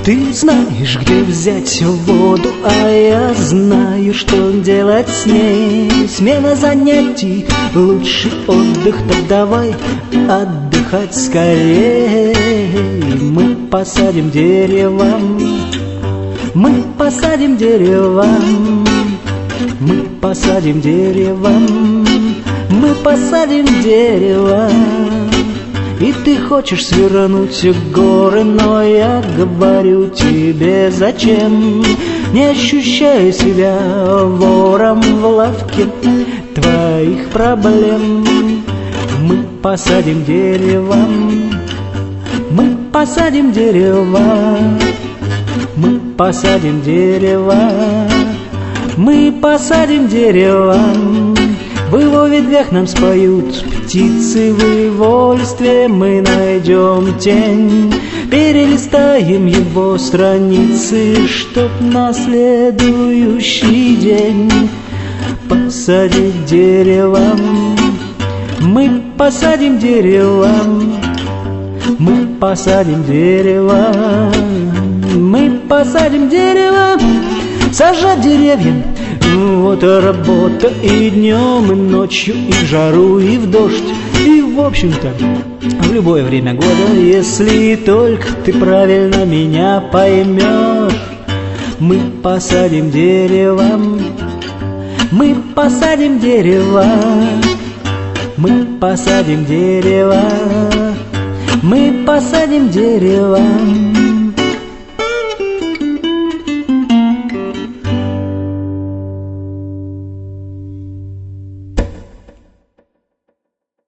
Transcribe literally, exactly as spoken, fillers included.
Ты знаешь, где взять воду, а я знаю, что делать с ней. Смена занятий, лучший отдых, так давай отдыхать скорее. Мы посадим дерево, мы посадим дерево, мы посадим дерево, мы посадим дерево. И ты хочешь свернуть горы, но я говорю тебе зачем? Не ощущай себя вором в лавке твоих проблем. Мы посадим дерево, мы посадим дерево, мы посадим дерево, мы посадим дерево. В его ветвях нам споют птицы, в его листве мы найдем тень. Перелистаем его страницы, чтоб на следующий день посадить дерево. Мы посадим дерево, мы посадим дерево, мы посадим дерево. Сажать деревья — вот работа и днем, и ночью, и в жару, и в дождь, и в общем-то в любое время года, если только ты правильно меня поймешь. Мы посадим дерево, мы посадим дерево, мы посадим дерево, мы посадим дерево.